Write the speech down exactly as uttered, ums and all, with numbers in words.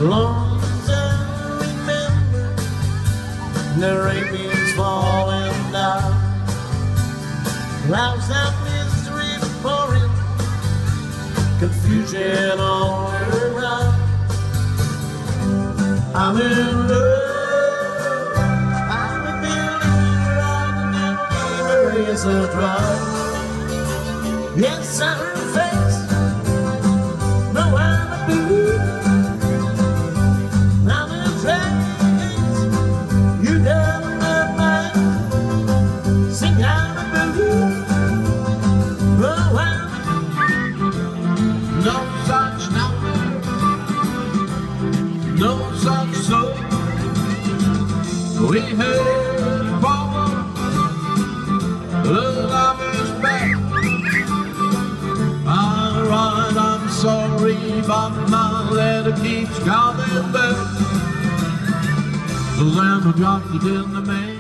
long as I remember, the rain's falling down, clouds of misery pouring, confusion all around. I'm in love, I'm a believer, and the memories are dry. Yes, I'm faced, no, I'm a believer. I'm in place, you done my mind. Sing, I'm a believer. Oh, I'm no such number, no such soul. We head forward, the lover's back. Alright, I'm sorry, but my letter keeps coming back. The lamb dropped it in the mail.